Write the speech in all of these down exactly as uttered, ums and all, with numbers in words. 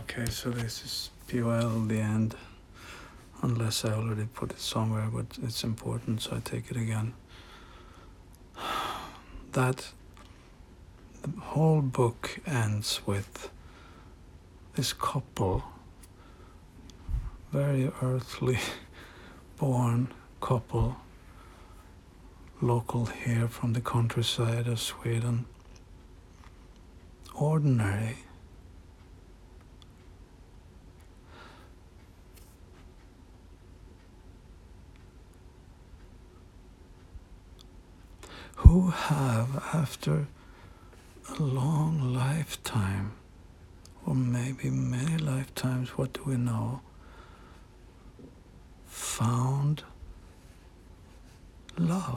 Okay, so this is P O L, the end, unless I already put it somewhere, but it's important, so I take it again. That the whole book ends with this couple, very earthly born couple, local here from the countryside of Sweden, ordinary, who have, after a long lifetime, or maybe many lifetimes, what do we know, found love,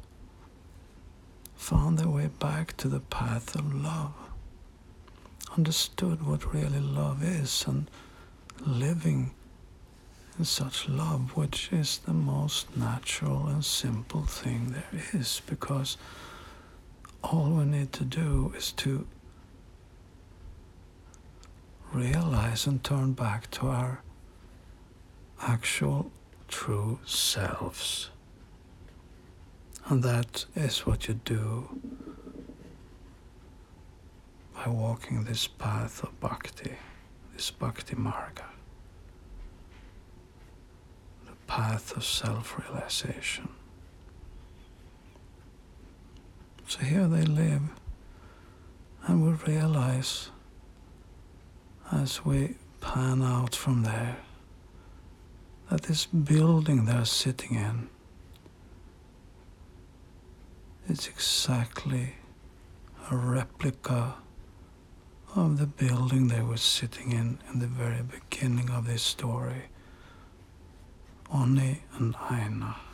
found their way back to the path of love, understood what really love is, and living in such love, which is the most natural and simple thing there is, because all we need to do is to realize and turn back to our actual true selves. And that is what you do by walking this path of bhakti, this bhakti marga, the path of self-realization. So here they live, and we realize as we pan out from there that this building they're sitting in, it's exactly a replica of the building they were sitting in in the very beginning of this story, Onni and Aina.